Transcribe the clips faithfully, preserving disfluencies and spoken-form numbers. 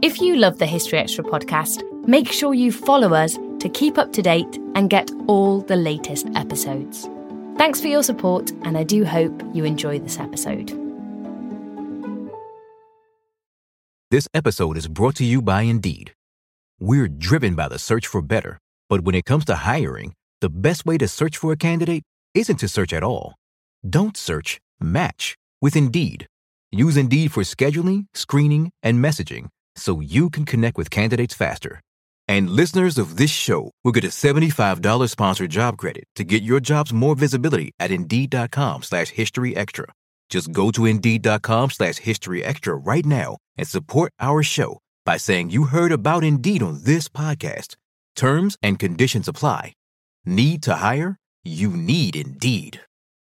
If you love the History Extra podcast, make sure you follow us to keep up to date and get all the latest episodes. Thanks for your support, and I do hope you enjoy this episode. This episode is brought to you by Indeed. We're driven by the search for better, but when it comes to hiring, the best way to search for a candidate isn't to search at all. Don't search, match with Indeed. Use Indeed for scheduling, screening, and messaging so you can connect with candidates faster. And listeners of this show will get a seventy-five dollars sponsored job credit to get your jobs more visibility at Indeed.com slash History Extra. Just go to Indeed.com slash History Extra right now and support our show by saying you heard about Indeed on this podcast. Terms and conditions apply. Need to hire? You need Indeed.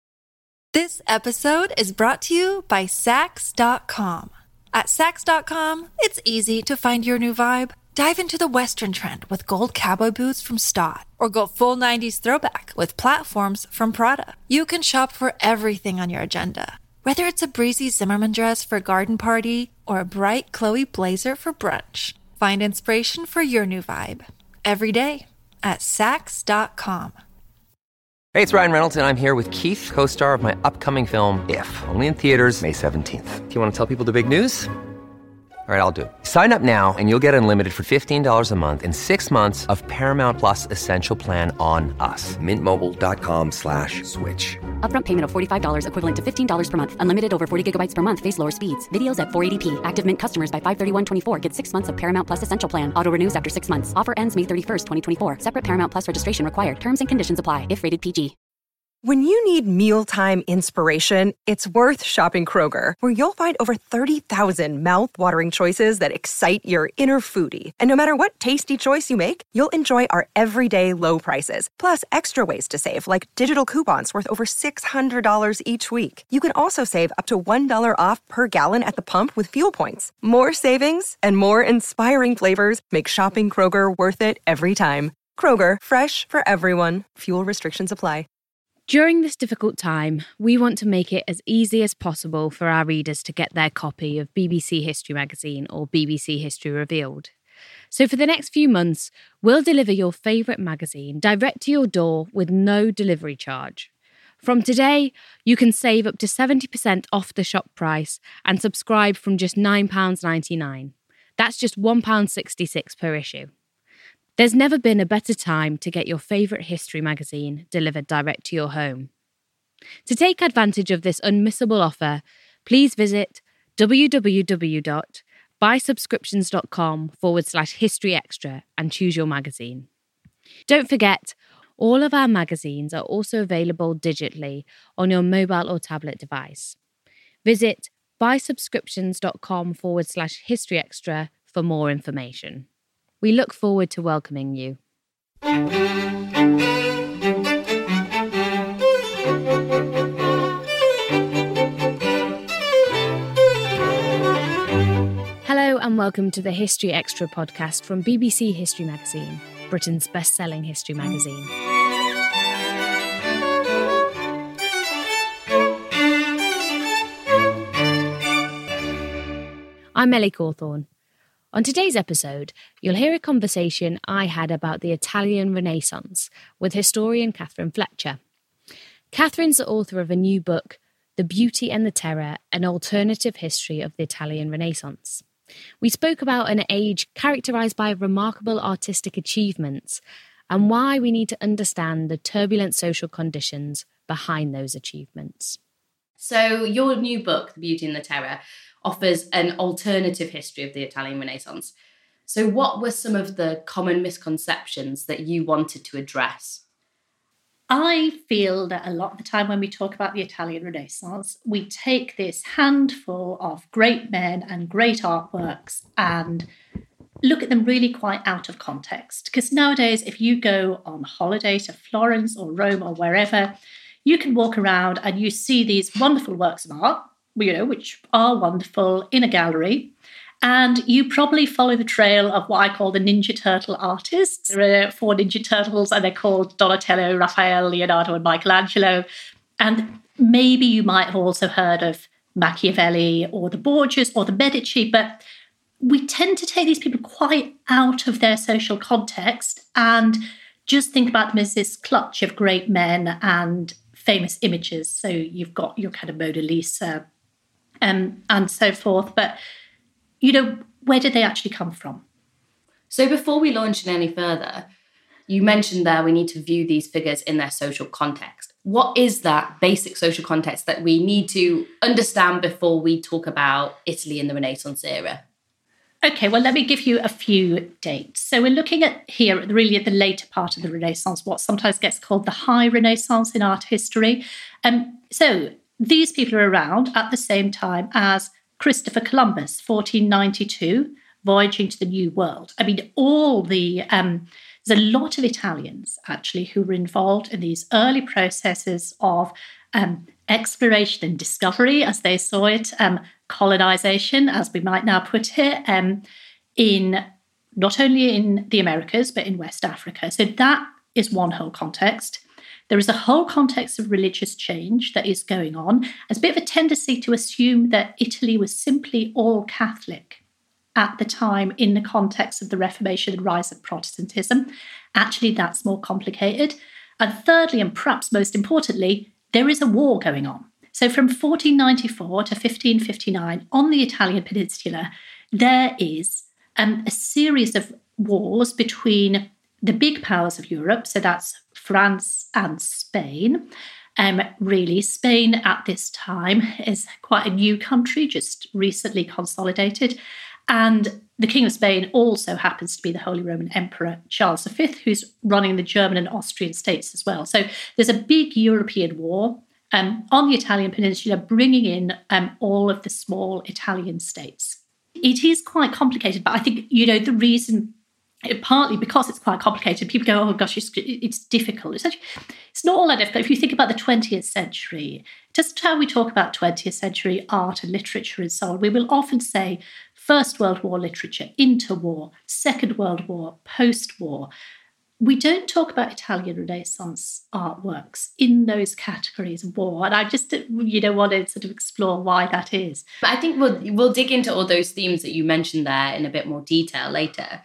This episode is brought to you by Sax dot com. At Sax dot com, it's easy to find your new vibe. Dive into the Western trend with gold cowboy boots from Stott, or go full nineties throwback with platforms from Prada. You can shop for everything on your agenda, whether it's a breezy Zimmermann dress for a garden party or a bright Chloe blazer for brunch. Find inspiration for your new vibe every day at Sax dot com. Hey, it's Ryan Reynolds, and I'm here with Keith, co-star of my upcoming film, If, only in theaters May seventeenth. Do you want to tell people the big news? All right, I'll do it. Sign up now and you'll get unlimited for fifteen dollars a month and six months of Paramount Plus Essential Plan on us. Mint Mobile dot com slash switch. Upfront payment of forty-five dollars equivalent to fifteen dollars per month. Unlimited over forty gigabytes per month. Face lower speeds. Videos at four eighty p. Active Mint customers by five thirty-one twenty-four get six months of Paramount Plus Essential Plan. Auto renews after six months. Offer ends May thirty-first, twenty twenty-four. Separate Paramount Plus registration required. Terms and conditions apply if rated P G. When you need mealtime inspiration, it's worth shopping Kroger, where you'll find over thirty thousand mouth-watering choices that excite your inner foodie. And no matter what tasty choice you make, you'll enjoy our everyday low prices, plus extra ways to save, like digital coupons worth over six hundred dollars each week. You can also save up to one dollar off per gallon at the pump with fuel points. More savings and more inspiring flavors make shopping Kroger worth it every time. Kroger, fresh for everyone. Fuel restrictions apply. During this difficult time, we want to make it as easy as possible for our readers to get their copy of B B C History Magazine or B B C History Revealed. So for the next few months, we'll deliver your favourite magazine direct to your door with no delivery charge. From today, you can save up to seventy percent off the shop price and subscribe from just nine pounds ninety-nine. That's just one pound sixty-six per issue. There's never been a better time to get your favourite history magazine delivered direct to your home. To take advantage of this unmissable offer, please visit www.buysubscriptions.com forward slash history extra and choose your magazine. Don't forget, all of our magazines are also available digitally on your mobile or tablet device. Visit buysubscriptions.com forward slash history extra for more information. We look forward to welcoming you. Hello and welcome to the History Extra podcast from B B C History Magazine, Britain's best-selling history magazine. I'm Ellie Cawthorne. On today's episode, you'll hear a conversation I had about the Italian Renaissance with historian Catherine Fletcher. Catherine's the author of a new book, The Beauty and the Terror, An Alternative History of the Italian Renaissance. We spoke about an age characterised by remarkable artistic achievements and why we need to understand the turbulent social conditions behind those achievements. So your new book, The Beauty and the Terror, offers an alternative history of the Italian Renaissance. So what were some of the common misconceptions that you wanted to address? I feel that a lot of the time when we talk about the Italian Renaissance, we take this handful of great men and great artworks and look at them really quite out of context. Because nowadays, if you go on holiday to Florence or Rome or wherever, you can walk around and you see these wonderful works of art, you know, which are wonderful in a gallery. And you probably follow the trail of what I call the Ninja Turtle artists. There are four Ninja Turtles and they're called Donatello, Raphael, Leonardo and Michelangelo. And maybe you might have also heard of Machiavelli or the Borgias or the Medici, but we tend to take these people quite out of their social context and just think about them as this clutch of great men and famous images. So you've got your kind of Mona Lisa um, and so forth. But, you know, where did they actually come from? So before we launch in any further, you mentioned there we need to view these figures in their social context. What is that basic social context that we need to understand before we talk about Italy in the Renaissance era? Okay, well, let me give you a few dates. So we're looking at here, really at the later part of the Renaissance, what sometimes gets called the High Renaissance in art history. Um, so these people are around at the same time as Christopher Columbus, fourteen ninety-two, voyaging to the New World. I mean, all the... Um, there's a lot of Italians, actually, who were involved in these early processes of um, exploration and discovery, as they saw it, um, colonization, as we might now put it, um, in not only in the Americas, but in West Africa. So that is one whole context. There is a whole context of religious change that is going on. There's a bit of a tendency to assume that Italy was simply all Catholic at the time in the context of the Reformation and rise of Protestantism. Actually, that's more complicated. And thirdly, and perhaps most importantly, there is a war going on. So from fourteen ninety-four to fifteen fifty-nine, on the Italian peninsula, there is um, a series of wars between the big powers of Europe, so that's France and Spain. Um, really, Spain at this time is quite a new country, just recently consolidated. And the King of Spain also happens to be the Holy Roman Emperor Charles the Fifth, who's running the German and Austrian states as well. So there's a big European war um, on the Italian peninsula, bringing in um, all of the small Italian states. It is quite complicated, but I think, you know, the reason, partly because it's quite complicated, people go, oh gosh, it's, it's difficult. It's, actually, it's not all that difficult. If you think about the twentieth century, just how we talk about twentieth century art and literature and so on, we will often say First World War literature, interwar, Second World War, post-war. We don't talk about Italian Renaissance artworks in those categories of war. And I just, you know, want to sort of explore why that is. But I think we'll we'll dig into all those themes that you mentioned there in a bit more detail later.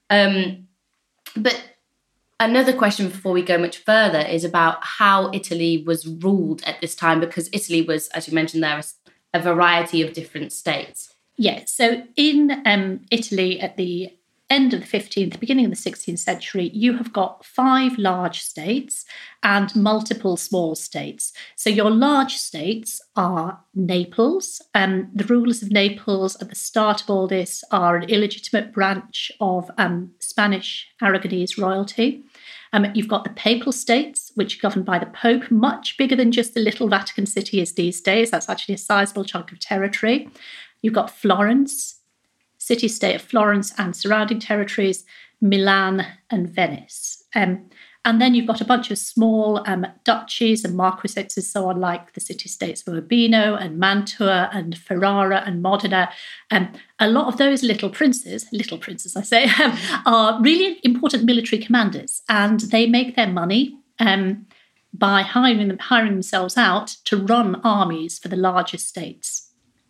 Um, but another question before we go much further is about how Italy was ruled at this time, because Italy was, as you mentioned there, a variety of different states. Yes, so in um, Italy at the end of the fifteenth, beginning of the sixteenth century, you have got five large states and multiple small states. So your large states are Naples. Um, the rulers of Naples at the start of all this are an illegitimate branch of um, Spanish Aragonese royalty. Um, you've got the Papal States, which are governed by the Pope, much bigger than just the little Vatican City is these days. That's actually a sizable chunk of territory. You've got Florence, city-state of Florence and surrounding territories, Milan and Venice. Um, and then you've got a bunch of small um, duchies and marquisates and so on, like the city-states of Urbino and Mantua and Ferrara and Modena. Um, a lot of those little princes, little princes I say, um, are really important military commanders, and they make their money um, by hiring, them, hiring themselves out to run armies for the larger states.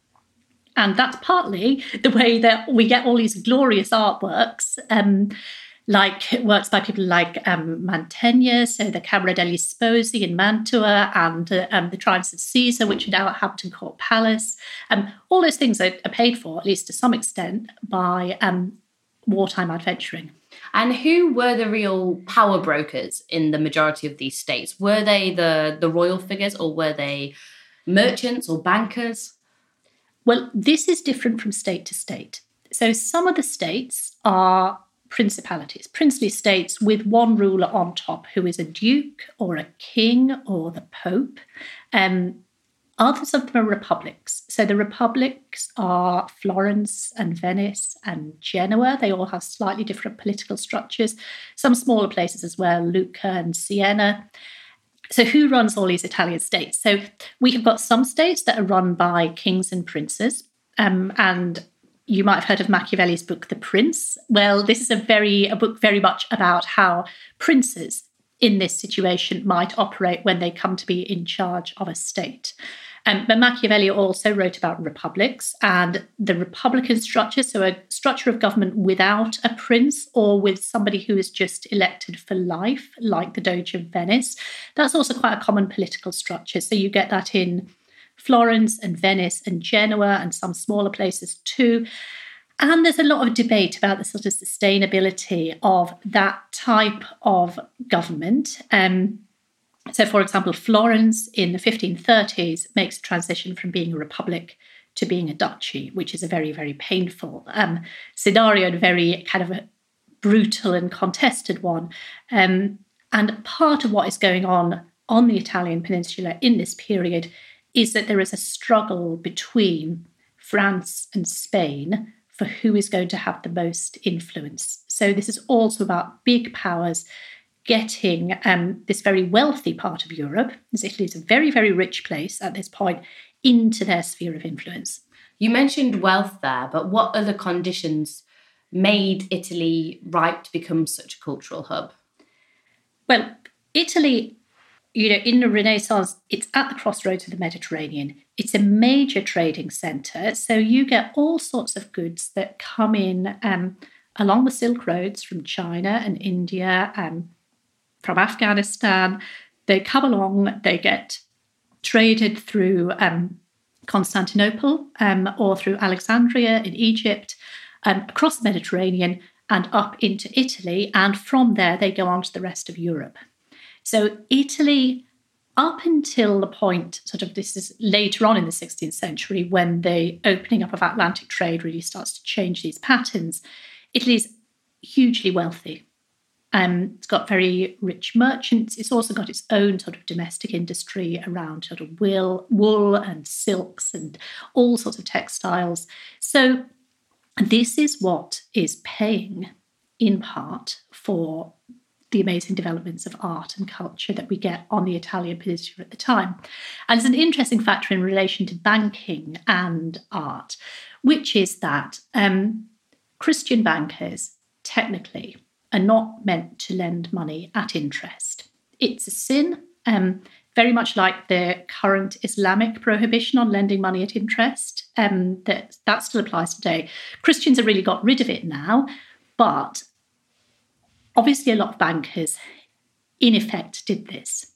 And that's partly the way that we get all these glorious artworks, um, like works by people like um, Mantegna, so the Camera degli Sposi in Mantua, and uh, um, the Triumphs of Caesar, which are now at Hampton Court Palace. Um, all those things are, are paid for, at least to some extent, by um, wartime adventuring. And who were the real power brokers in the majority of these states? Were they the, the royal figures, or were they merchants or bankers? Well, this is different from state to state. So some of the states are principalities, princely states with one ruler on top who is a duke or a king or the pope. Um, others of them are republics. So the republics are Florence and Venice and Genoa. They all have slightly different political structures. Some smaller places as well, Lucca and Siena. So who runs all these Italian states? So we have got some states that are run by kings and princes. Um, and you might have heard of Machiavelli's book, The Prince. Well, this is a very a book very much about how princes in this situation might operate when they come to be in charge of a state. Um, but Machiavelli also wrote about republics and the republican structure, so a structure of government without a prince or with somebody who is just elected for life, like the Doge of Venice. That's also quite a common political structure. So you get that in Florence and Venice and Genoa and some smaller places too. And there's a lot of debate about the sort of sustainability of that type of government. Um, So, for example, Florence in the fifteen thirties makes a transition from being a republic to being a duchy, which is a very, very painful um, scenario and a very kind of a brutal and contested one. Um, and part of what is going on on the Italian peninsula in this period is that there is a struggle between France and Spain for who is going to have the most influence. So this is also about big powers getting um, this very wealthy part of Europe, as Italy is a very, very rich place at this point, into their sphere of influence. You mentioned wealth there, but what other conditions made Italy ripe to become such a cultural hub? Well, Italy, you know, in the Renaissance, it's at the crossroads of the Mediterranean. It's a major trading centre, so you get all sorts of goods that come in um, along the Silk Roads from China and India and from Afghanistan. They come along, they get traded through um, Constantinople um, or through Alexandria in Egypt, um, across the Mediterranean and up into Italy. And from there, they go on to the rest of Europe. So Italy, up until the point, sort of this is later on in the sixteenth century, when the opening up of Atlantic trade really starts to change these patterns, Italy's hugely wealthy. Um, it's got very rich merchants. It's also got its own sort of domestic industry around sort of wool, wool and silks and all sorts of textiles. So this is what is paying, in part, for the amazing developments of art and culture that we get on the Italian peninsula at the time. And it's an interesting factor in relation to banking and art, which is that um, Christian bankers, technically, are not meant to lend money at interest. It's a sin, um, very much like the current Islamic prohibition on lending money at interest. Um, that, that still applies today. Christians have really got rid of it now, but obviously a lot of bankers, in effect, did this.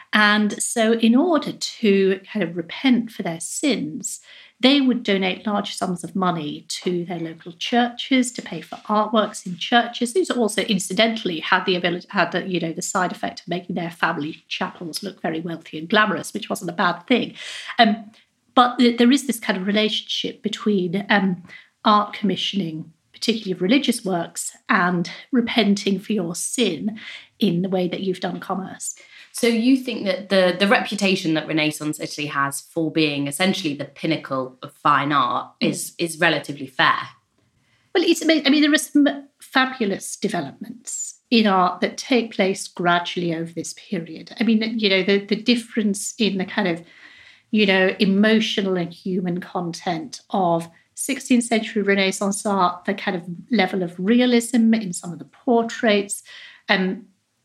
And so in order to kind of repent for their sins, they would donate large sums of money to their local churches to pay for artworks in churches. These also, incidentally, had the ability, had the, you know, the side effect of making their family chapels look very wealthy and glamorous, which wasn't a bad thing. Um, but th- there is this kind of relationship between um, art commissioning, particularly of religious works, and repenting for your sin in the way that you've done commerce. So you think that the, the reputation that Renaissance Italy has for being essentially the pinnacle of fine art is, is relatively fair? Well, it's amazing. I mean, there are some fabulous developments in art that take place gradually over this period. I mean, you know, the, the difference in the kind of, you know, emotional and human content of sixteenth century Renaissance art, the kind of level of realism in some of the portraits, um,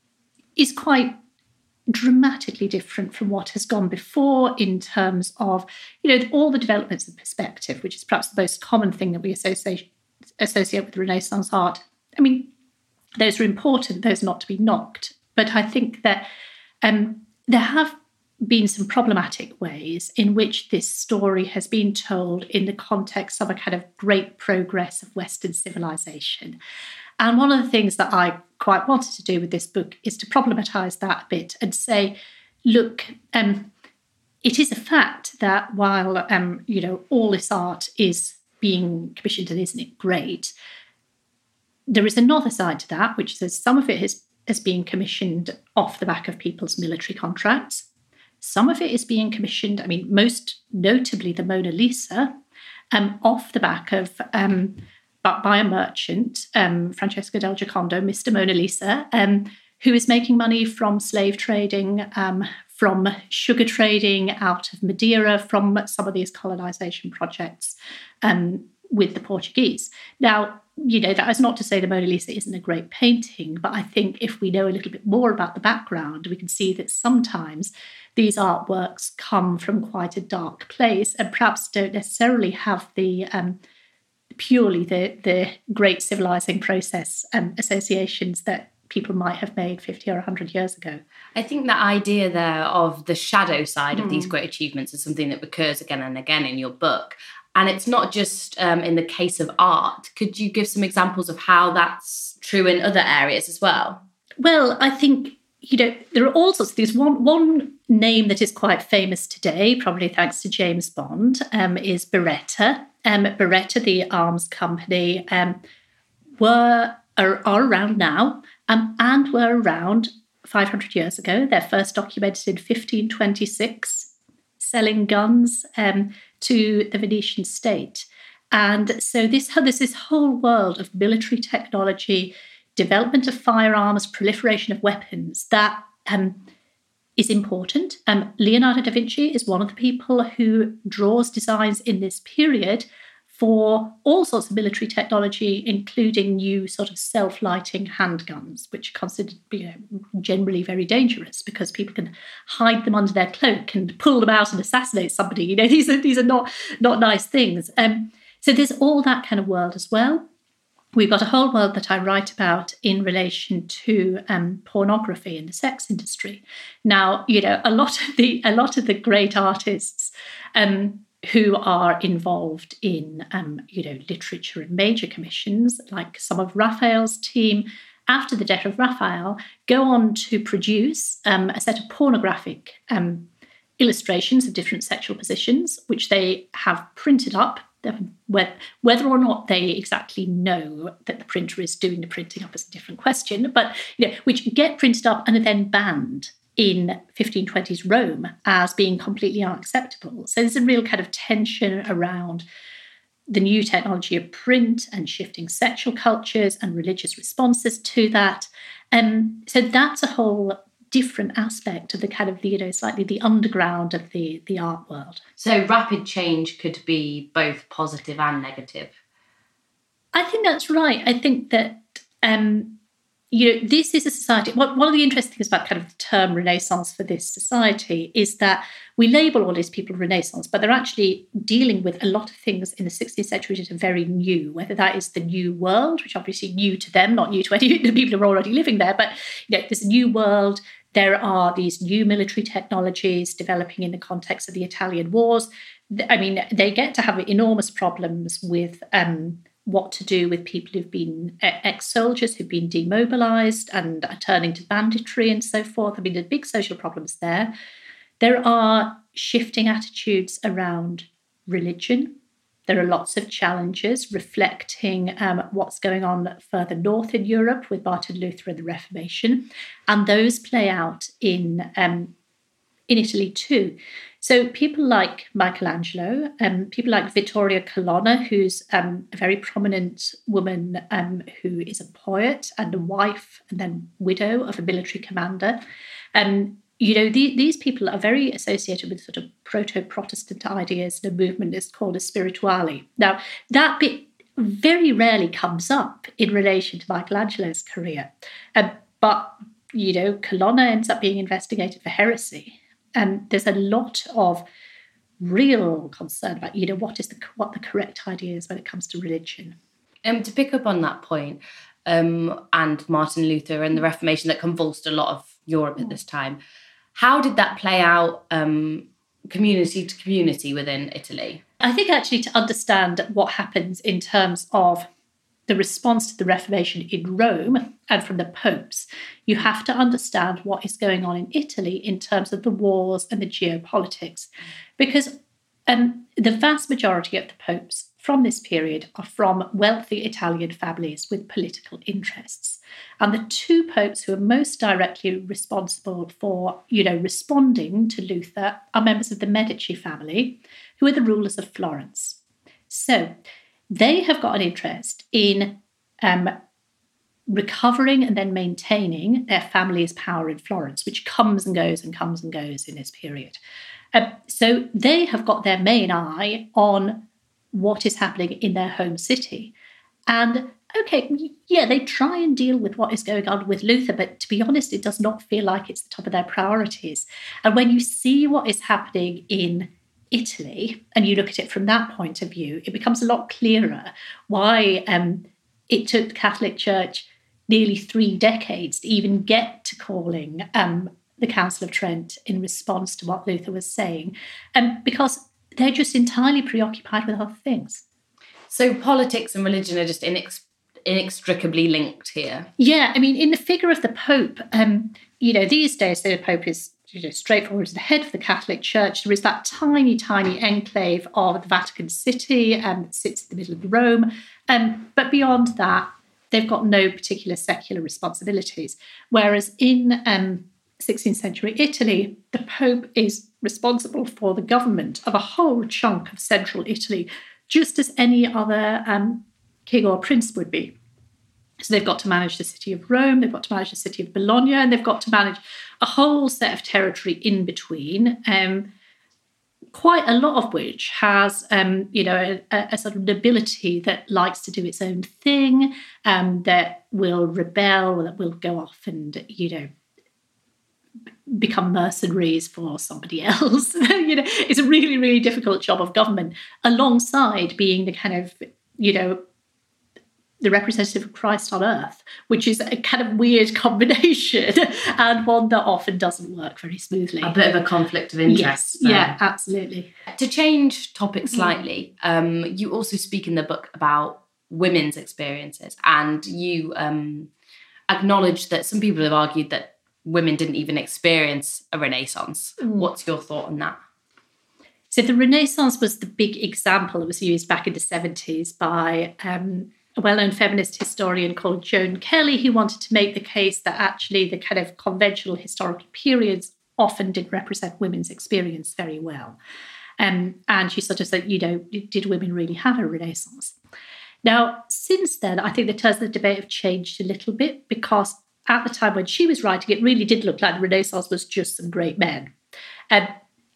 is quite dramatically different from what has gone before in terms of, you know, all the developments of perspective, which is perhaps the most common thing that we associate, associate with Renaissance art. I mean, those are important, those are not to be knocked. But I think that um, there have been some problematic ways in which this story has been told in the context of a kind of great progress of Western civilization. And one of the things that I quite wanted to do with this book is to problematise that a bit and say, look, um, it is a fact that while, um, you know, all this art is being commissioned and isn't it great, there is another side to that, which says some of it is, is being commissioned off the back of people's military contracts. Some of it is being commissioned, I mean, most notably the Mona Lisa, um, off the back of... Um, by a merchant, um, Francesco del Giocondo, Mister Mona Lisa, um, who is making money from slave trading, um, from sugar trading out of Madeira, from some of these colonisation projects um, with the Portuguese. Now, you know, that is not to say the Mona Lisa isn't a great painting, but I think if we know a little bit more about the background, we can see that sometimes these artworks come from quite a dark place and perhaps don't necessarily have the um, purely the, the great civilizing process um, associations that people might have made fifty or one hundred years ago. I think that idea there of the shadow side mm. of these great achievements is something that recurs again and again in your book. And it's not just um, in the case of art. Could you give some examples of how that's true in other areas as well? Well, I think, you know, there are all sorts of things. One, one name that is quite famous today, probably thanks to James Bond, um, is Beretta. Um, Beretta, the arms company, um, were are, are around now um, and were around five hundred years ago. They're first documented in fifteen twenty-six, selling guns um, to the Venetian state. And so this, there's this whole world of military technology, development of firearms, proliferation of weapons that um, is important. Um, Leonardo da Vinci is one of the people who draws designs in this period for all sorts of military technology, including new sort of self-lighting handguns, which are considered, you know, generally very dangerous because people can hide them under their cloak and pull them out and assassinate somebody. You know, these are these are not not nice things. Um, so there's all that kind of world as well. We've got a whole world that I write about in relation to um, pornography and the sex industry. Now, you know, a lot of the a lot of the great artists um, who are involved in, um, you know, literature and major commissions, like some of Raphael's team, after the death of Raphael, go on to produce um, a set of pornographic um, illustrations of different sexual positions, which they have printed up. Whether or not they exactly know that the printer is doing the printing up is a different question, but, you know, which get printed up and are then banned in fifteen twenties Rome as being completely unacceptable. So there's a real kind of tension around the new technology of print and shifting sexual cultures and religious responses to that. Um, so that's a whole different aspect of the kind of, you know, slightly the underground of the, the art world. So rapid change could be both positive and negative. I think that's right. I think that, um, you know, this is a society. One of the interesting things about kind of the term Renaissance for this society is that we label all these people Renaissance, but they're actually dealing with a lot of things in the sixteenth century that are very new, whether that is the new world, which obviously new to them, not new to any of the people who are already living there, but, you know, there's a new world. There are these new military technologies developing in the context of the Italian wars. I mean, they get to have enormous problems with um, what to do with people who've been ex-soldiers who've been demobilized and are turning to banditry and so forth. I mean, there's big social problems there. There are shifting attitudes around religion. There are lots of challenges reflecting um, what's going on further north in Europe with Martin Luther and the Reformation. And those play out in, um, in Italy too. So people like Michelangelo, um, people like Vittoria Colonna, who's um, a very prominent woman um, who is a poet and a wife and then widow of a military commander. Um, you know, the, these people are very associated with sort of proto-Protestant ideas. The movement is called a spirituale. Now, that bit very rarely comes up in relation to Michelangelo's career. Um, but, you know, Colonna ends up being investigated for heresy. And there's a lot of real concern about, you know, what is the what the correct idea is when it comes to religion. Um, to pick up on that point, um, and Martin Luther and the Reformation that convulsed a lot of Europe at this time, how did that play out um, community to community within Italy? I think actually to understand what happens in terms of the response to the Reformation in Rome and from the popes, you have to understand what is going on in Italy in terms of the wars and the geopolitics. Because um, the vast majority of the popes from this period are from wealthy Italian families with political interests. And the two popes who are most directly responsible for, you know, responding to Luther are members of the Medici family, who are the rulers of Florence. So they have got an interest in um, recovering and then maintaining their family's power in Florence, which comes and goes and comes and goes in this period. Um, so they have got their main eye on what is happening in their home city. And okay, yeah, they try and deal with what is going on with Luther, but to be honest, it does not feel like it's the top of their priorities. And when you see what is happening in Italy, and you look at it from that point of view, it becomes a lot clearer why um, it took the Catholic Church nearly three decades to even get to calling um, the Council of Trent in response to what Luther was saying, um, because they're just entirely preoccupied with other things. So politics and religion are just inex- inextricably linked here. Yeah, I mean, in the figure of the Pope, um, you know, these days the Pope is you know, straightforward as the head of the Catholic Church. There is that tiny, tiny enclave of the Vatican City um, that sits in the middle of Rome. Um, but beyond that, they've got no particular secular responsibilities. Whereas in um, sixteenth century Italy, the Pope is responsible for the government of a whole chunk of central Italy, just as any other um, king or prince would be. So they've got to manage the city of Rome, they've got to manage the city of Bologna, and they've got to manage a whole set of territory in between, um, quite a lot of which has, um, you know, a, a sort of nobility that likes to do its own thing, um, that will rebel, that will go off and, you know, become mercenaries for somebody else. You know, it's a really, really difficult job of government, alongside being the kind of, you know, the representative of Christ on earth, which is a kind of weird combination and one that often doesn't work very smoothly. A bit of a conflict of interest. Yes, yeah, absolutely. To change topic slightly, um, you also speak in the book about women's experiences, and you um, acknowledge that some people have argued that women didn't even experience a Renaissance. Mm. What's your thought on that? So the Renaissance was the big example that was used back in the seventies by um, a well-known feminist historian called Joan Kelly, who wanted to make the case that actually the kind of conventional historical periods often did represent women's experience very well. Um, and she sort of said, you know, did women really have a Renaissance? Now, since then, I think the terms of the debate have changed a little bit, because at the time when she was writing, it really did look like the Renaissance was just some great men. Um,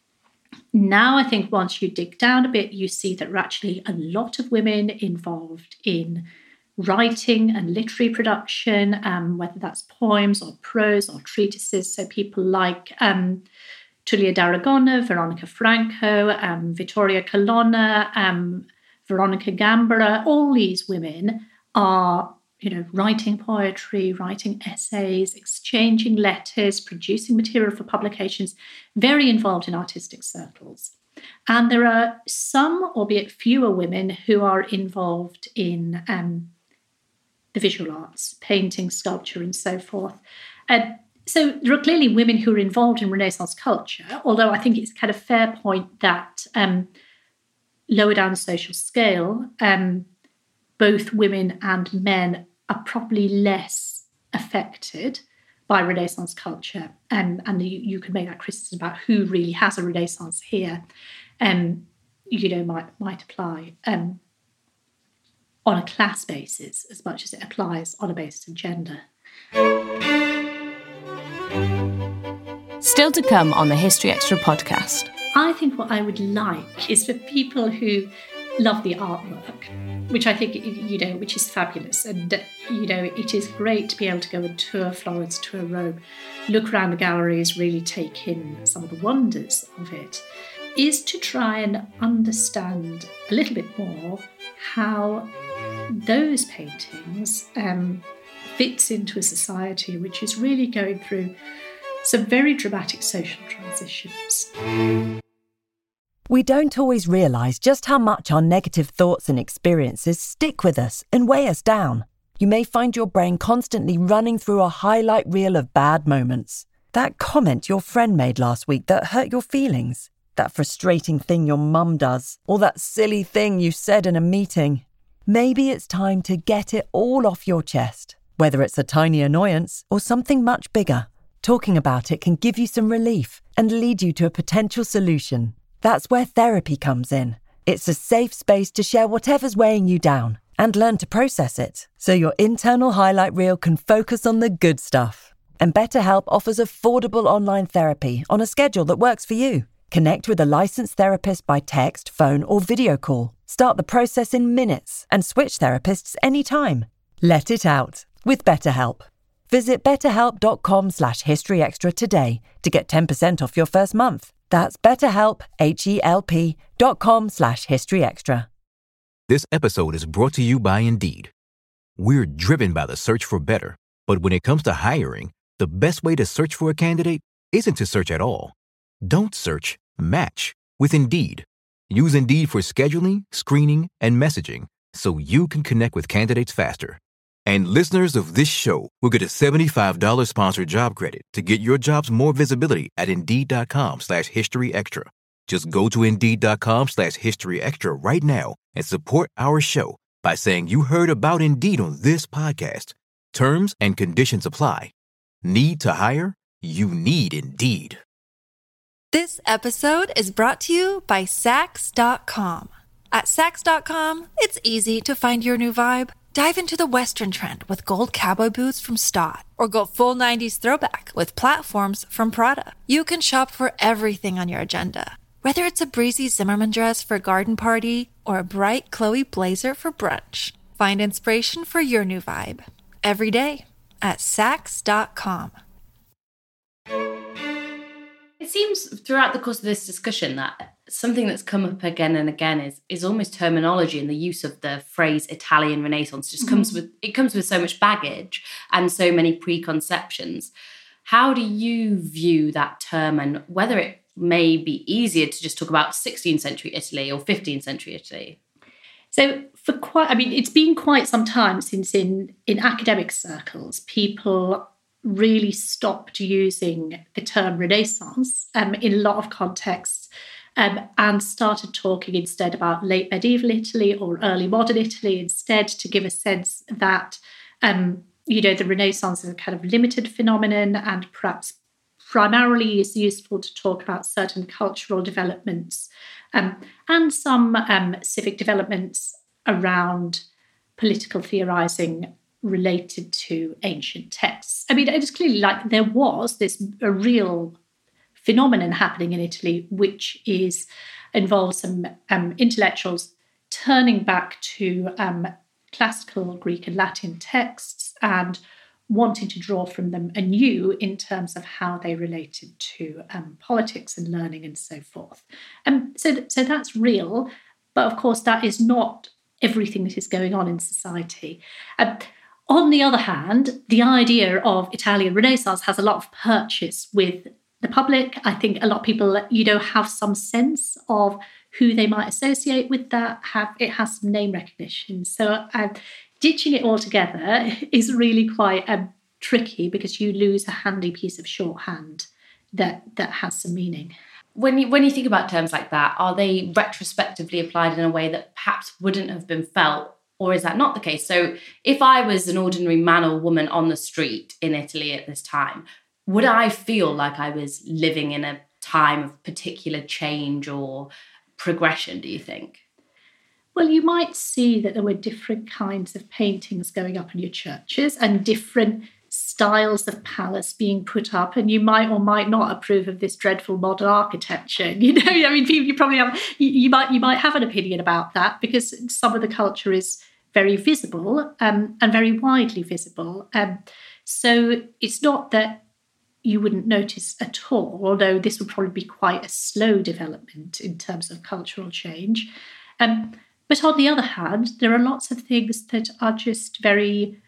now, I think once you dig down a bit, you see that there are actually a lot of women involved in writing and literary production, um, whether that's poems or prose or treatises. So people like um, Tullia d'Aragona, Veronica Franco, um, Vittoria Colonna, um, Veronica Gambara, all these women are, you know, writing poetry, writing essays, exchanging letters, producing material for publications, very involved in artistic circles. And there are some, albeit fewer, women who are involved in um, the visual arts, painting, sculpture, and so forth. And so there are clearly women who are involved in Renaissance culture, although I think it's kind of fair point that um, lower down the social scale, um, both women and men are probably less affected by Renaissance culture. Um, and you, you can make that criticism about who really has a Renaissance here, um, you know, might, might apply um, on a class basis as much as it applies on a basis of gender. Still to come on the History Extra podcast. I think what I would like is for people who love the artwork, which I think, you know, which is fabulous. And, you know, it is great to be able to go and tour Florence, tour Rome, look around the galleries, really take in some of the wonders of it, is to try and understand a little bit more how those paintings um, fits into a society which is really going through some very dramatic social transitions. We don't always realise just how much our negative thoughts and experiences stick with us and weigh us down. You may find your brain constantly running through a highlight reel of bad moments. That comment your friend made last week that hurt your feelings. That frustrating thing your mum does. Or that silly thing you said in a meeting. Maybe it's time to get it all off your chest. Whether it's a tiny annoyance or something much bigger. Talking about it can give you some relief and lead you to a potential solution. That's where therapy comes in. It's a safe space to share whatever's weighing you down and learn to process it, so your internal highlight reel can focus on the good stuff. And BetterHelp offers affordable online therapy on a schedule that works for you. Connect with a licensed therapist by text, phone, or video call. Start the process in minutes and switch therapists anytime. Let it out with BetterHelp. Visit betterhelp.com slash history extra today to get ten percent off your first month. That's betterhelp, H-E-L-P dot com slash history extra. This episode is brought to you by Indeed. We're driven by the search for better, but when it comes to hiring, the best way to search for a candidate isn't to search at all. Don't search, match with Indeed. Use Indeed for scheduling, screening, and messaging so you can connect with candidates faster. And listeners of this show will get a seventy-five dollars sponsored job credit to get your jobs more visibility at Indeed.com slash History Extra. Just go to Indeed.com slash History Extra right now and support our show by saying you heard about Indeed on this podcast. Terms and conditions apply. Need to hire? You need Indeed. This episode is brought to you by Sax dot com. At Sax dot com, it's easy to find your new vibe. Dive into the Western trend with gold cowboy boots from Stott, or go full nineties throwback with platforms from Prada. You can shop for everything on your agenda, whether it's a breezy Zimmermann dress for a garden party or a bright Chloe blazer for brunch. Find inspiration for your new vibe every day at Sax dot com. It seems throughout the course of this discussion that something that's come up again and again is is almost terminology, and the use of the phrase Italian Renaissance just mm-hmm. comes with it comes with so much baggage and so many preconceptions. How do you view that term, and whether it may be easier to just talk about sixteenth century Italy or fifteenth century Italy? So for quite, I mean, it's been quite some time since in, in academic circles, people really stopped using the term Renaissance um, in a lot of contexts um, and started talking instead about late medieval Italy or early modern Italy instead, to give a sense that, um, you know, the Renaissance is a kind of limited phenomenon and perhaps primarily is useful to talk about certain cultural developments um, and some um, civic developments around political theorising related to ancient texts. I mean, it is clearly like there was this a real phenomenon happening in Italy, which is involves some um, intellectuals turning back to um, classical Greek and Latin texts and wanting to draw from them anew in terms of how they related to um, politics and learning and so forth. Um, so, so that's real, but of course that is not everything that is going on in society. Um, On the other hand, the idea of Italian Renaissance has a lot of purchase with the public. I think a lot of people, you know, have some sense of who they might associate with that. Have it has some name recognition. So uh, ditching it altogether is really quite um, tricky, because you lose a handy piece of shorthand that that has some meaning. When you when you think about terms like that, are they retrospectively applied in a way that perhaps wouldn't have been felt? Or is that not the case? So if I was an ordinary man or woman on the street in Italy at this time, would I feel like I was living in a time of particular change or progression, do you think? Well, you might see that there were different kinds of paintings going up in your churches and different styles of palace being put up, and you might or might not approve of this dreadful modern architecture. You know, I mean, you probably have, you, you might you might have an opinion about that, because some of the culture is very visible um, and very widely visible. Um, so it's not that you wouldn't notice at all, although this would probably be quite a slow development in terms of cultural change. Um, but on the other hand, there are lots of things that are just very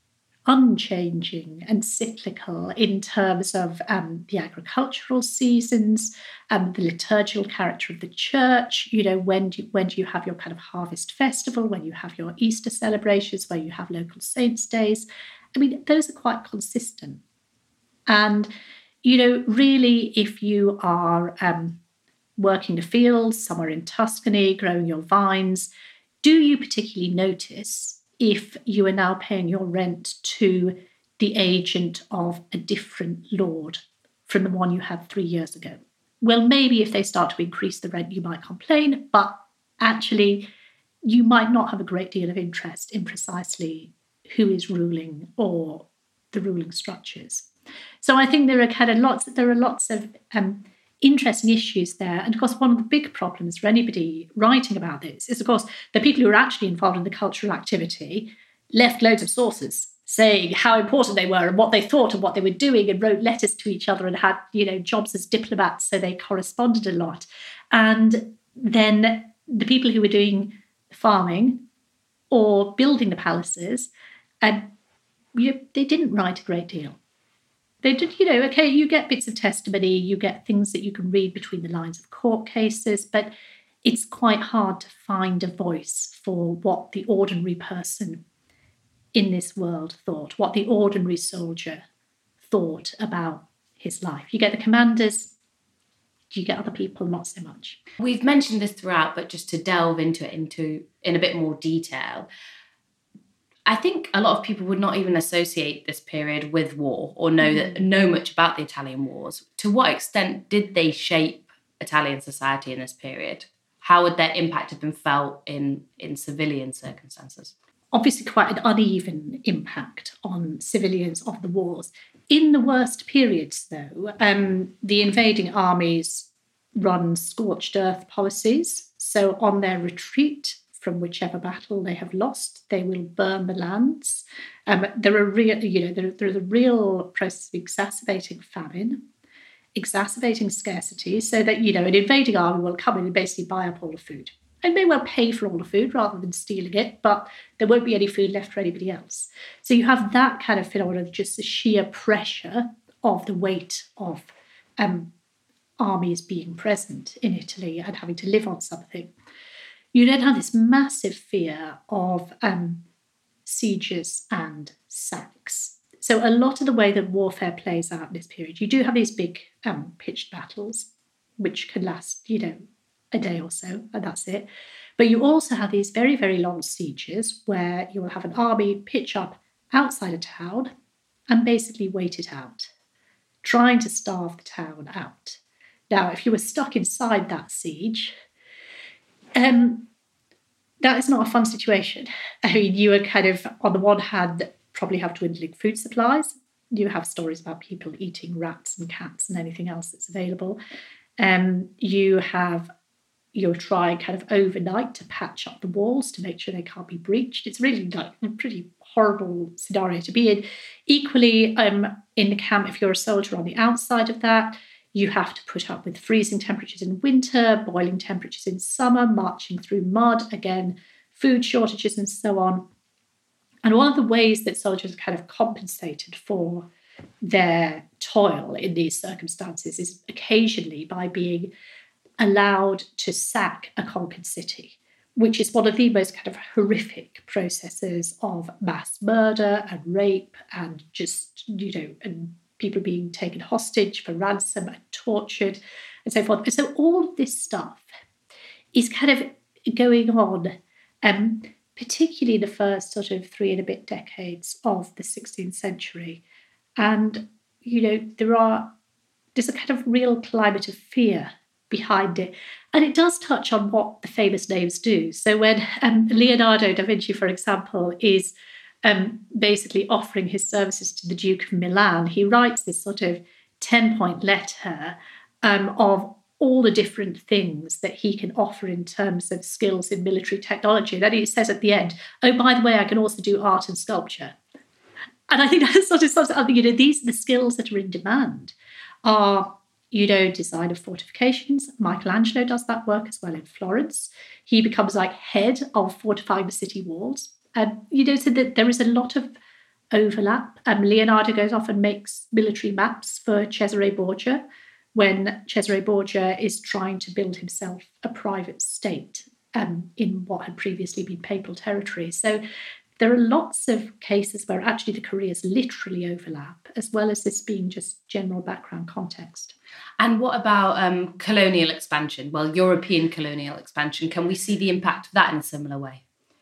unchanging and cyclical in terms of um, the agricultural seasons, um, the liturgical character of the church. You know, when do you, when do you have your kind of harvest festival, when you have your Easter celebrations, where you have local saints' days. I mean, those are quite consistent. And, you know, really, if you are um, working the fields somewhere in Tuscany, growing your vines, do you particularly notice if you are now paying your rent to the agent of a different lord from the one you had three years ago? Well, maybe if they start to increase the rent, you might complain, but actually you might not have a great deal of interest in precisely who is ruling or the ruling structures. So I think there are kind of lots, there are lots of um, interesting issues there. And of course, one of the big problems for anybody writing about this is, of course, the people who are actually involved in the cultural activity left loads of sources saying how important they were and what they thought and what they were doing, and wrote letters to each other and had, you know, jobs as diplomats, so they corresponded a lot. And then the people who were doing farming or building the palaces, and you know, they didn't write a great deal. They did, you know, okay, you get bits of testimony, you get things that you can read between the lines of court cases, but it's quite hard to find a voice for what the ordinary person in this world thought, what the ordinary soldier thought about his life. You get the commanders, you get other people, not so much. We've mentioned this throughout, but just to delve into it into in a bit more detail, I think a lot of people would not even associate this period with war or know that know much about the Italian wars. To what extent did they shape Italian society in this period? How would their impact have been felt in, in civilian circumstances? Obviously quite an uneven impact on civilians of the wars. In the worst periods, though, um, the invading armies run scorched earth policies. So on their retreat from whichever battle they have lost, they will burn the lands. Um, there are real, you know, there, there's a real process of exacerbating famine, exacerbating scarcity, so that, you know, an invading army will come in and basically buy up all the food. And may well pay for all the food rather than stealing it, but there won't be any food left for anybody else. So you have that kind of phenomenon of just the sheer pressure of the weight of um, armies being present in Italy and having to live on something. You then have this massive fear of um, sieges and sacks. So a lot of the way that warfare plays out in this period, you do have these big um, pitched battles, which can last, you know, a day or so, and that's it. But you also have these very, very long sieges where you will have an army pitch up outside a town and basically wait it out, trying to starve the town out. Now, if you were stuck inside that siege, um, that is not a fun situation. I mean, you are kind of, on the one hand, probably have dwindling food supplies. You have stories about people eating rats and cats and anything else that's available. Um, you have You'll try kind of overnight to patch up the walls to make sure they can't be breached. It's really like a pretty horrible scenario to be in. Equally, um, in the camp, if you're a soldier on the outside of that, you have to put up with freezing temperatures in winter, boiling temperatures in summer, marching through mud, again, food shortages and so on. And one of the ways that soldiers kind of compensated for their toil in these circumstances is occasionally by being allowed to sack a conquered city, which is one of the most kind of horrific processes of mass murder and rape and just, you know, and people being taken hostage for ransom and tortured and so forth. And so all of this stuff is kind of going on, um, particularly the first sort of three and a bit decades of the sixteenth century. And, you know, there are, there's a kind of real climate of fear behind it. And it does touch on what the famous names do. So when um, Leonardo da Vinci, for example, is um, basically offering his services to the Duke of Milan, he writes this sort of ten-point letter um, of all the different things that he can offer in terms of skills in military technology. And then he says at the end, oh, by the way, I can also do art and sculpture. And I think that's sort of something, you know, these are the skills that are in demand are, you know, design of fortifications. Michelangelo does that work as well in Florence. He becomes like head of fortifying the city walls. And, you know, so that there is a lot of overlap. Um, Leonardo goes off and makes military maps for Cesare Borgia when Cesare Borgia is trying to build himself a private state um, in what had previously been papal territory. So there are lots of cases where actually the careers literally overlap, as well as this being just general background context. And what about um, colonial expansion? Well, European colonial expansion. Can we see the impact of that in a similar way?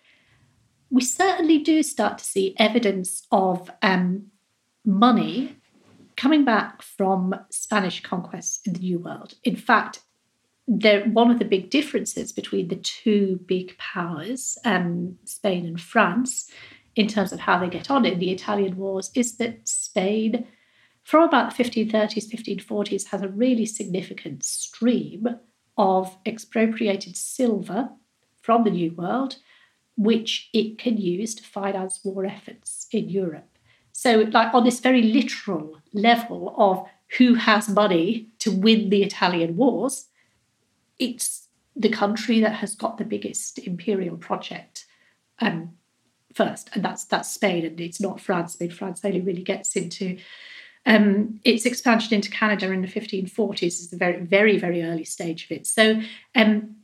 We certainly do start to see evidence of um, money coming back from Spanish conquests in the New World. In fact, there, one of the big differences between the two big powers, um, Spain and France, in terms of how they get on in the Italian wars, is that Spain, from about the fifteen thirties, fifteen forties, has a really significant stream of expropriated silver from the New World, which it can use to finance war efforts in Europe. So, like on this very literal level of who has money to win the Italian wars, it's the country that has got the biggest imperial project um, first, and that's that's Spain, and it's not France. I mean, France only really gets into um, its expansion into Canada in the fifteen forties, is the very, very, very early stage of it. So, um,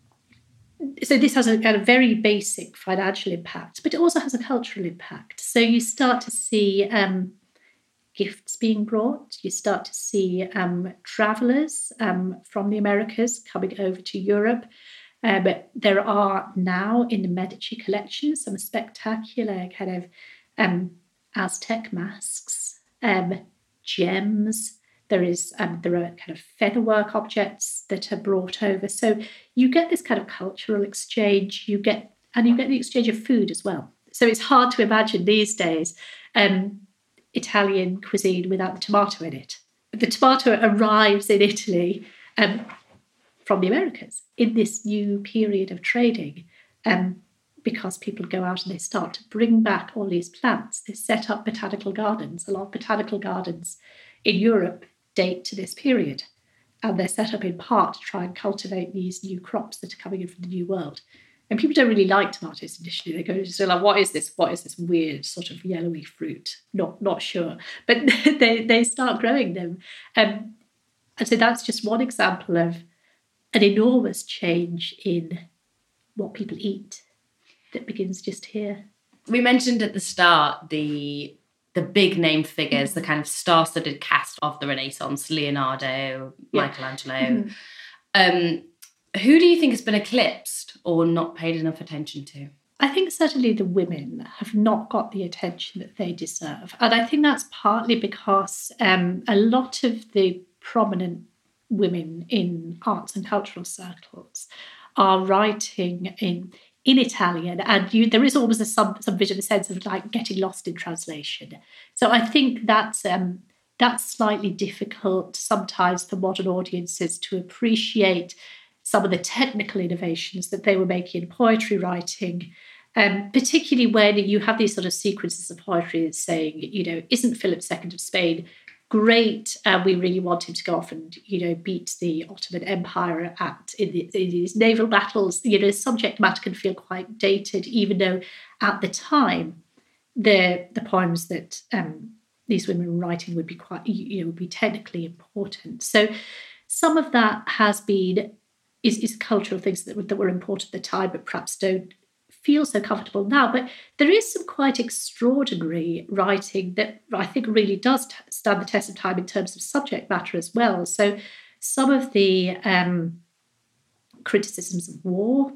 so this has a kind of very basic financial impact, but it also has a cultural impact. So you start to see um, gifts being brought. You start to see um, travellers um, from the Americas coming over to Europe. Uh, but there are now in the Medici collection some spectacular kind of um, Aztec masks, um, gems. There is um, there are kind of featherwork objects that are brought over. So you get this kind of cultural exchange. You get and you get the exchange of food as well. So it's hard to imagine these days um, Italian cuisine without the tomato in it. The tomato arrives in Italy um, from the Americas in this new period of trading, um, because people go out and they start to bring back all these plants. They set up botanical gardens. A lot of botanical gardens in Europe date to this period, and they're set up in part to try and cultivate these new crops that are coming in from the New World. And people don't really like tomatoes initially. They go to like, what is this? What is this weird sort of yellowy fruit? Not not sure. But they, they start growing them. Um, and so that's just one example of an enormous change in what people eat that begins just here. We mentioned at the start the the big name figures, mm-hmm. the kind of star-studded cast of the Renaissance, Leonardo, yeah. Michelangelo. Mm-hmm. Um, who do you think has been eclipsed or not paid enough attention to? I think certainly the women have not got the attention that they deserve. And I think that's partly because um, a lot of the prominent women in arts and cultural circles are writing in in Italian, and you, there is always a, some some bit of a sense of like getting lost in translation. So I think that's um, that's slightly difficult sometimes for modern audiences to appreciate some of the technical innovations that they were making in poetry writing, um, particularly when you have these sort of sequences of poetry saying, you know, isn't Philip the Second of Spain great? Uh, we really want him to go off and, you know, beat the Ottoman Empire at in, the, in these naval battles. You know, subject matter can feel quite dated, even though at the time the the poems that um, these women were writing would be quite, you know, would be technically important. So some of that has been is, is cultural things that were, that were important at the time, but perhaps don't feel so comfortable now. But there is some quite extraordinary writing that I think really does t- stand the test of time in terms of subject matter as well. So some of the um, criticisms of war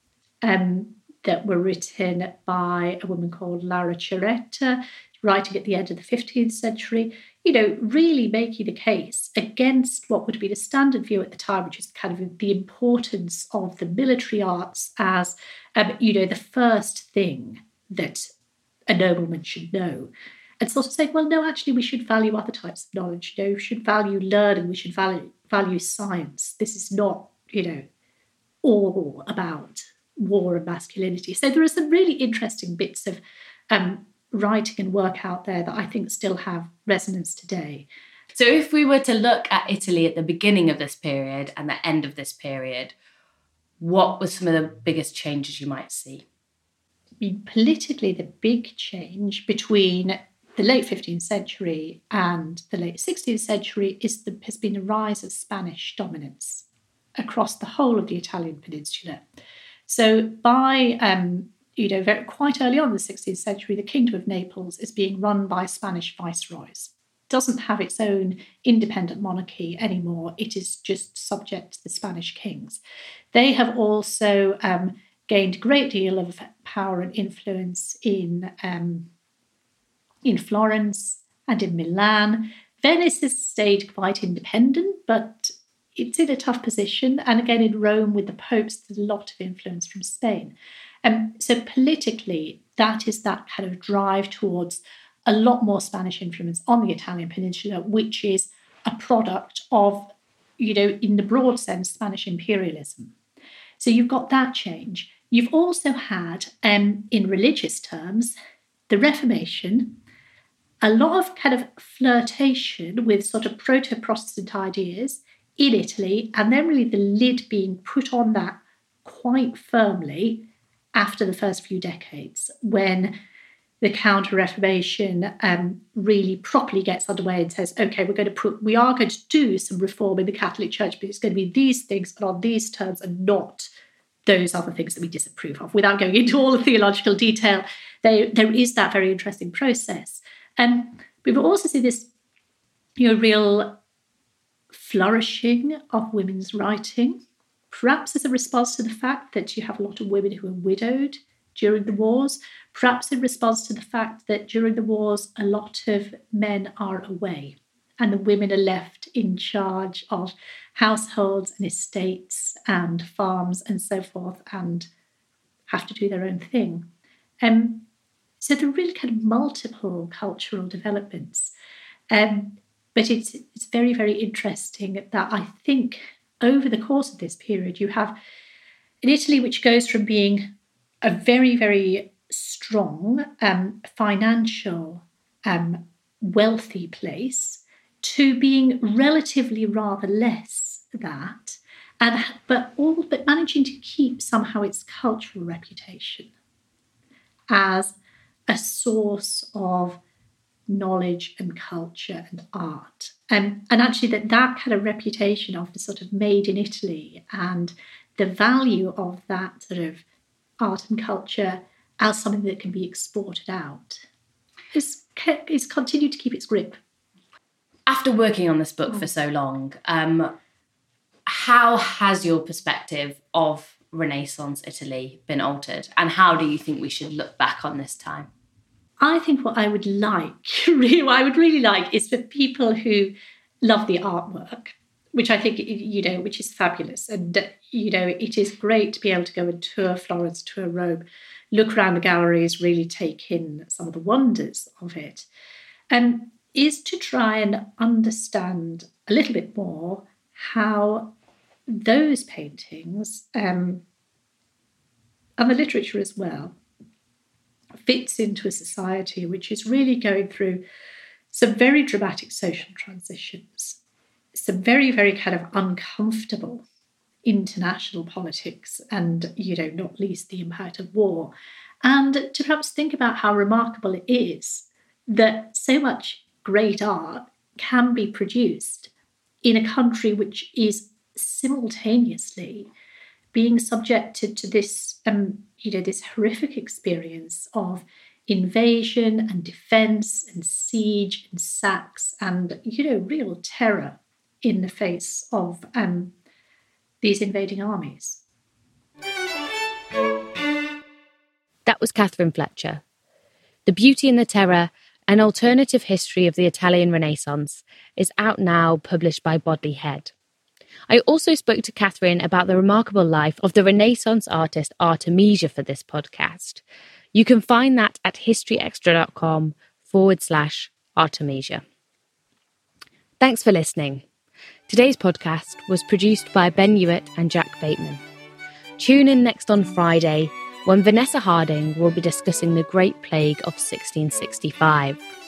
um, that were written by a woman called Laura Ceretta, writing at the end of the fifteenth century, you know, really making a case against what would be the standard view at the time, which is kind of the importance of the military arts as, um, you know, the first thing that a nobleman should know. And sort of saying, well, no, actually, we should value other types of knowledge. You know, we should value learning. We should value, value science. This is not, you know, all about war and masculinity. So there are some really interesting bits of um, writing and work out there that I think still have resonance today. So if we were to look at Italy at the beginning of this period and the end of this period, what were some of the biggest changes you might see? I mean, politically, the big change between the late fifteenth century and the late sixteenth century is the, has been the rise of Spanish dominance across the whole of the Italian peninsula. So by um, you know, very, quite early on in the sixteenth century, the Kingdom of Naples is being run by Spanish viceroys. It doesn't have its own independent monarchy anymore. It is just subject to the Spanish kings. They have also um, gained a great deal of power and influence in, um, in Florence and in Milan. Venice has stayed quite independent, but it's in a tough position. And again, in Rome with the popes, there's a lot of influence from Spain. Um, so politically, that is that kind of drive towards a lot more Spanish influence on the Italian peninsula, which is a product of, you know, in the broad sense, Spanish imperialism. So you've got that change. You've also had, um, in religious terms, the Reformation, a lot of kind of flirtation with sort of proto-Protestant ideas in Italy, and then really the lid being put on that quite firmly after the first few decades, when the Counter-Reformation um, really properly gets underway and says, okay, we're going to put, we are going to do some reform in the Catholic Church, but it's going to be these things, but on these terms, and not those other things that we disapprove of. Without going into all the theological detail, there, there is that very interesting process. Um, we will also see this, you know, real flourishing of women's writing, perhaps as a response to the fact that you have a lot of women who are widowed during the wars, perhaps in response to the fact that during the wars, a lot of men are away and the women are left in charge of households and estates and farms and so forth, and have to do their own thing. Um, so there are really kind of multiple cultural developments. Um, but it's, it's very, very interesting that I think over the course of this period, you have an Italy which goes from being a very, very strong, um, financial, um, wealthy place to being relatively rather less that, and but all but managing to keep somehow its cultural reputation as a source of knowledge and culture and art. Um, and actually that that kind of reputation of the sort of made in Italy and the value of that sort of art and culture as something that can be exported out is, is continued to keep its grip. After working on this book for so long, um, how has your perspective of Renaissance Italy been altered? And how do you think we should look back on this time? I think what I would like, really, what I would really like is for people who love the artwork, which I think, you know, which is fabulous. And, you know, it is great to be able to go and tour Florence, tour Rome, look around the galleries, really take in some of the wonders of it. Um, is to try and understand a little bit more how those paintings, um, and the literature as well, fits into a society which is really going through some very dramatic social transitions, some very, very kind of uncomfortable international politics, and, you know, not least the impact of war, and to perhaps think about how remarkable it is that so much great art can be produced in a country which is simultaneously being subjected to this, um, you know, this horrific experience of invasion and defense and siege and sacks and, you know, real terror in the face of um, these invading armies. That was Catherine Fletcher. The Beauty and the Terror, an alternative history of the Italian Renaissance, is out now, published by Bodley Head. I also spoke to Catherine about the remarkable life of the Renaissance artist Artemisia for this podcast. You can find that at historyextra.com forward slash Artemisia. Thanks for listening. Today's podcast was produced by Ben Hewitt and Jack Bateman. Tune in next on Friday when Vanessa Harding will be discussing the Great Plague of sixteen sixty-five.